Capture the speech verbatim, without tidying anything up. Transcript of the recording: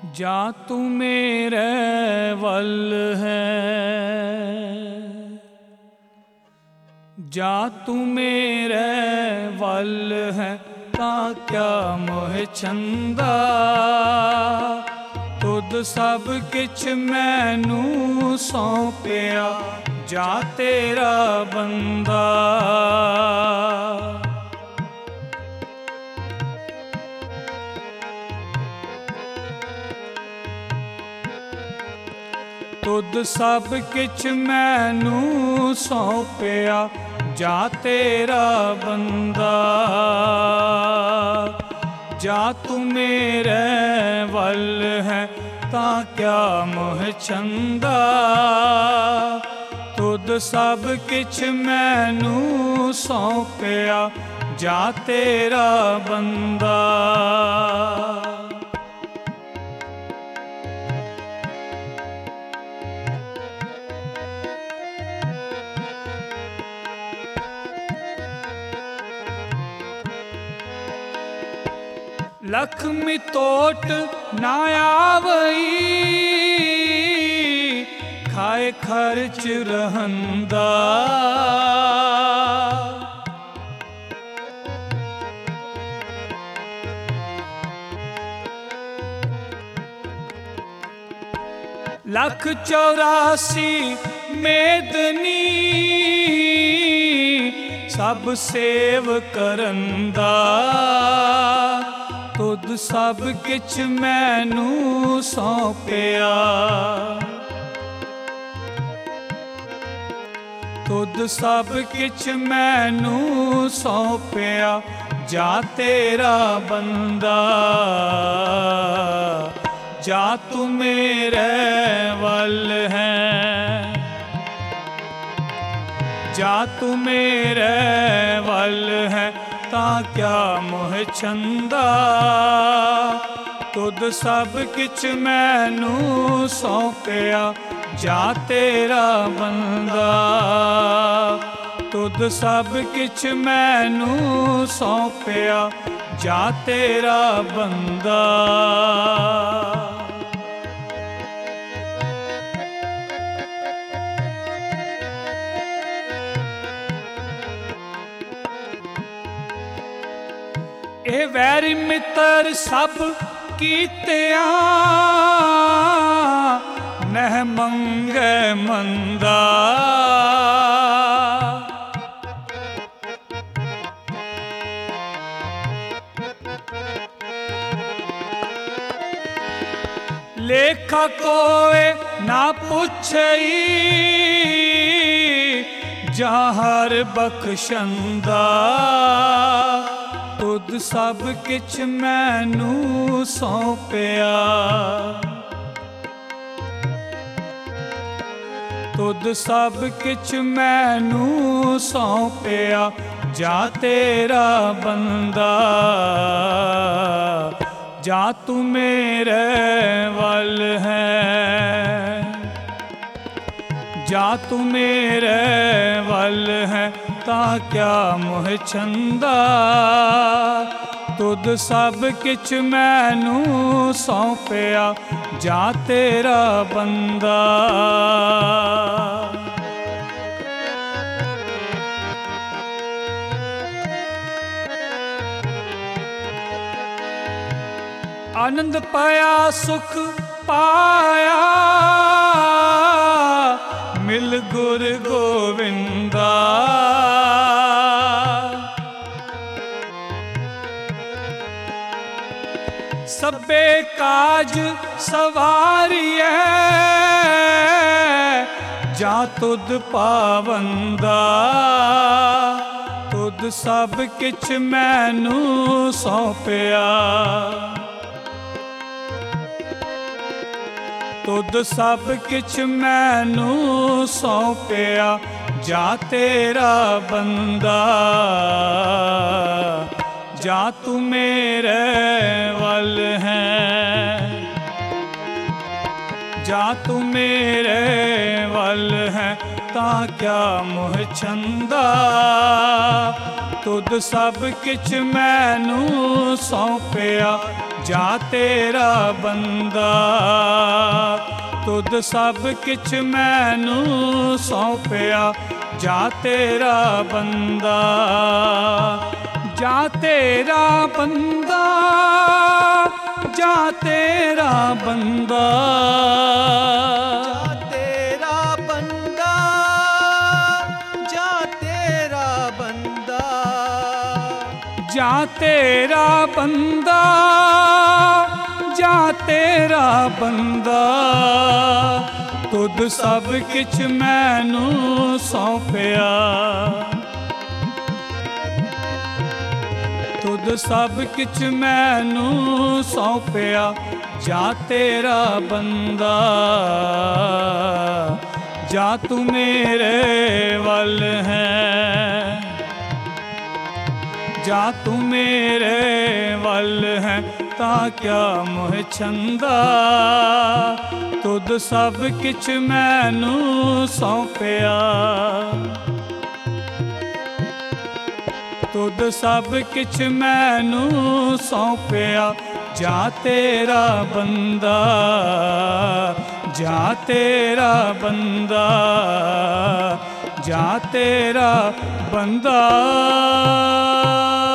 जा तू मेरे वल है, जा तू मेरे वल है, तां क्या मोह छंदा। तुद सब किछ मैनू सौंपिया, जा तेरा बंदा। तुद सब किछ मैनू सौंपिया, जा तेरा बंदा। जा तू मेरे वल है, तां क्या मोह छंदा। तुद सब किछ मैनू सौंपिया, जा तेरा बंदा। लक्ष्मी तोट ना आवई, खाए खर्च रहंदा। लख चौरासी मेदनी, सब सेव करंदा। तुद सब किछ मैनू सौंपिया, तुद सब किछ मैनू सौंपिया, जा तेरा बंदा। जा तू मेरे वल है, जा तू मेरे वल है, तां क्या मोह छंदा। तुद सब किछ मैनू सौंपिया, जा तेरा बंदा। तुद सब किछ मैनू सौंपिया, जा तेरा बंदा। ए वैरी मित्र सब कीतिया, नह मंगे मंदा। लेखा कोए ना पुछई, जहर बख्शंदा। तुद सब किछ मैनू सौंपिया, तुद सब किछ मैनू सौंपिया, जा तेरा बंदा। जा तू मेरे वल है, जा तू मेरे वल है, तां क्या मोह छंदा। तुद सब किछ मैनू सौंपिया, जा तेरा बंदा। आनंद पाया सुख पाया, मिल गुर गोविंदा। सबे काज सवारिए, जा तुद पावंदा। तुद सब किछ मैनू सौंपिया, तुद सब किछ मैनू सौंपिया, जा तेरा बंदा। जा तू मेरे वल है, जा तू मेरे वल है, तां क्या मोह छंदा। तुद सब किछ मैनू सौंपिया, ਜਾ ਤੇਰਾ ਬੰਦਾ। ਤੁਧ ਸਭ ਕਿਛ ਮੈਨੂੰ ਸੌਂਪਿਆ, ਜਾ ਤੇਰਾ ਬੰਦਾ। ਜਾ ਤੇਰਾ ਬੰਦਾ, ਜਾ ਤੇਰਾ ਬੰਦਾ। ਜਾ ਤੇਰਾ ਬੰਦਾ, ਜਾ ਤੇਰਾ ਬੰਦਾ। ਜਾ ਤੇਰਾ ਬੰਦਾ, ਜਾ ਤੇਰਾ ਬੰਦਾ। ਤੁਧ ਸਭ ਕਿਛ ਮੈਨੂੰ ਸੌਂਪਿਆ, ਤੁਧ ਸਭ ਕਿਛ ਮੈਨੂੰ ਸੌਂਪਿਆ, ਜਾ ਤੇਰਾ ਬੰਦਾ। ਜਾ ਤੂੰ ਮੇਰੇ ਵੱਲ ਹੈ, ਜਾ ਤੂੰ ਮੇਰੇ ਵੱਲ ਹੈ, ਤਾਂ ਕਿਆ ਮੋਹ ਛੰਦਾ। ਤੁਧ ਸਭ ਕਿਛ ਮੈਨੂੰ ਸੌਂਪਿਆ, ਤੁਧ ਸਭ ਕਿਛ ਮੈਨੂੰ ਸੌਂਪਿਆ, ਜਾ ਤੇਰਾ ਬੰਦਾ। ਜਾ ਤੇਰਾ ਬੰਦਾ, ਜਾ ਤੇਰਾ ਬੰਦਾ।